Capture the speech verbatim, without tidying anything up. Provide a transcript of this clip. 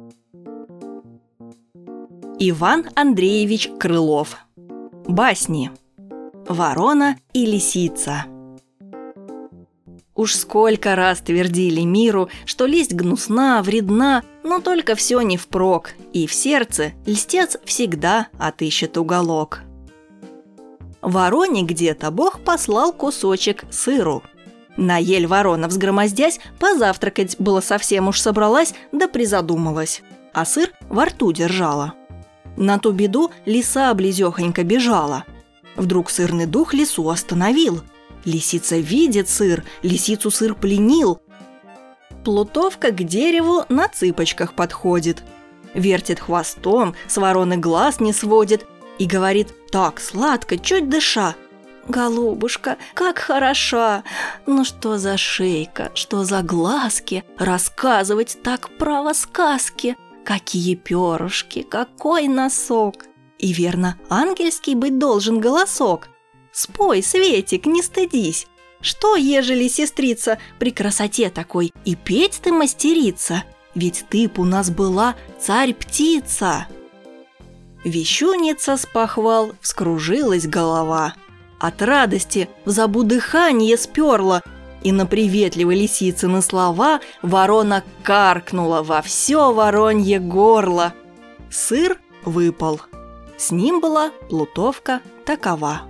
Иван Андреевич Крылов. Басни. Ворона и лисица. Уж сколько раз твердили миру, что лесть гнусна, вредна, но только все не впрок, и в сердце льстец всегда отыщет уголок. Вороне где-то Бог послал кусочек сыру. На ель ворона, взгромоздясь, позавтракать было совсем уж собралась, да призадумалась, а сыр во рту держала. На ту беду лиса близехонько бежала. Вдруг сырный дух лису остановил. Лисица видит сыр, лисицу сыр пленил. Плутовка к дереву на цыпочках подходит, вертит хвостом, с вороны глаз не сводит и говорит так сладко, чуть дыша: «Голубушка, как хороша! Ну что за шейка, что за глазки, рассказывать так право сказки! Какие перышки, какой носок! И верно, ангельский быть должен голосок! Спой, Светик, не стыдись! Что, ежели, сестрица, при красоте такой и петь ты мастерица? Ведь ты б у нас была царь-птица!» Вещуница с похвал вскружилась голова. От радости в забу дыхание сперла, и на приветливой лисицыны слова ворона каркнула во все воронье горло. Сыр выпал. С ним была плутовка такова.